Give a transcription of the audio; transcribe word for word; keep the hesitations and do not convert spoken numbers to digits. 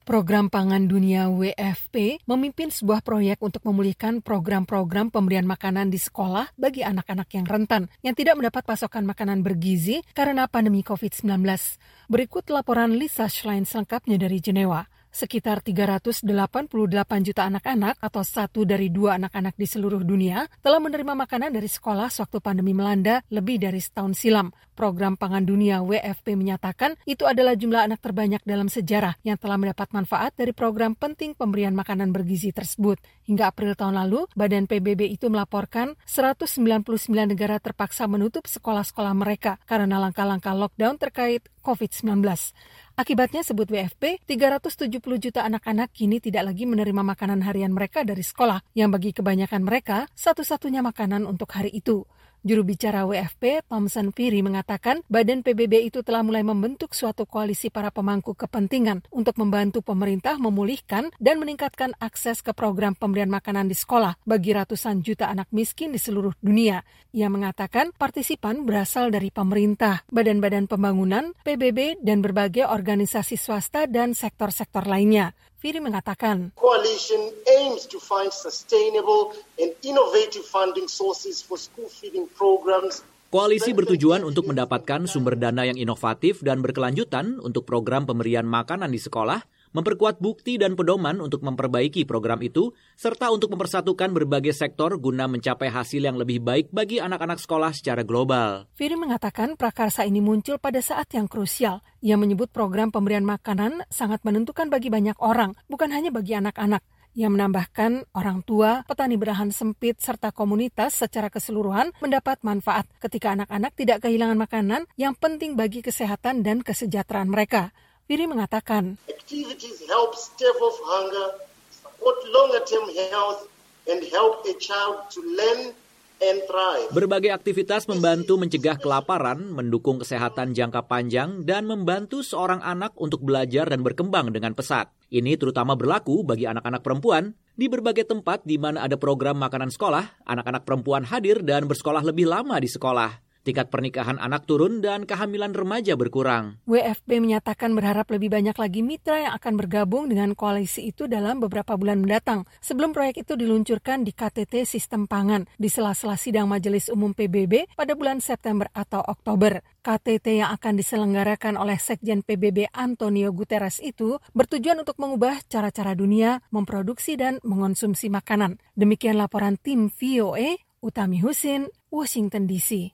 Program Pangan Dunia W F P memimpin sebuah proyek untuk memulihkan program-program pemberian makanan di sekolah bagi anak-anak yang rentan yang tidak mendapat pasokan makanan bergizi karena pandemi covid sembilan belas. Berikut laporan Lisa Schlein selengkapnya dari Jenewa. Sekitar tiga ratus delapan puluh delapan juta anak-anak atau satu dari dua anak-anak di seluruh dunia telah menerima makanan dari sekolah sewaktu pandemi melanda lebih dari setahun silam. Program Pangan Dunia W F P menyatakan itu adalah jumlah anak terbanyak dalam sejarah yang telah mendapat manfaat dari program penting pemberian makanan bergizi tersebut. Hingga April tahun lalu, Badan P B B itu melaporkan seratus sembilan puluh sembilan negara terpaksa menutup sekolah-sekolah mereka karena langkah-langkah lockdown terkait covid sembilan belas. Akibatnya, sebut W F P, tiga ratus tujuh puluh juta anak-anak kini tidak lagi menerima makanan harian mereka dari sekolah, yang bagi kebanyakan mereka satu-satunya makanan untuk hari itu. Juru bicara W F P, Thomson Phiri, mengatakan Badan P B B itu telah mulai membentuk suatu koalisi para pemangku kepentingan untuk membantu pemerintah memulihkan dan meningkatkan akses ke program pemberian makanan di sekolah bagi ratusan juta anak miskin di seluruh dunia. Ia mengatakan partisipan berasal dari pemerintah, badan-badan pembangunan, P B B, dan berbagai organisasi swasta dan sektor-sektor lainnya. Phiri mengatakan, Coalition aims to find sustainable and innovative funding sources for school feeding programs. Koalisi bertujuan untuk mendapatkan sumber dana yang inovatif dan berkelanjutan untuk program pemberian makanan di sekolah, memperkuat bukti dan pedoman untuk memperbaiki program itu, serta untuk mempersatukan berbagai sektor guna mencapai hasil yang lebih baik bagi anak-anak sekolah secara global. Phiri mengatakan prakarsa ini muncul pada saat yang krusial. Ia menyebut program pemberian makanan sangat menentukan bagi banyak orang, bukan hanya bagi anak-anak. Ia menambahkan orang tua, petani belahan sempit, serta komunitas secara keseluruhan mendapat manfaat ketika anak-anak tidak kehilangan makanan yang penting bagi kesehatan dan kesejahteraan mereka. Phiri mengatakan, Activities help stave off hunger, support longer-term health, and help a child to learn and thrive. Berbagai aktivitas membantu mencegah kelaparan, mendukung kesehatan jangka panjang, dan membantu seorang anak untuk belajar dan berkembang dengan pesat. Ini terutama berlaku bagi anak-anak perempuan. Di berbagai tempat di mana ada program makanan sekolah, anak-anak perempuan hadir dan bersekolah lebih lama di sekolah. Tingkat pernikahan anak turun dan kehamilan remaja berkurang. W F P menyatakan berharap lebih banyak lagi mitra yang akan bergabung dengan koalisi itu dalam beberapa bulan mendatang, sebelum proyek itu diluncurkan di K T T Sistem Pangan di sela-sela sidang Majelis Umum P B B pada bulan September atau Oktober. K T T yang akan diselenggarakan oleh Sekjen P B B Antonio Guterres itu bertujuan untuk mengubah cara-cara dunia memproduksi dan mengonsumsi makanan. Demikian laporan tim V O A, Utami Husin, Washington D C.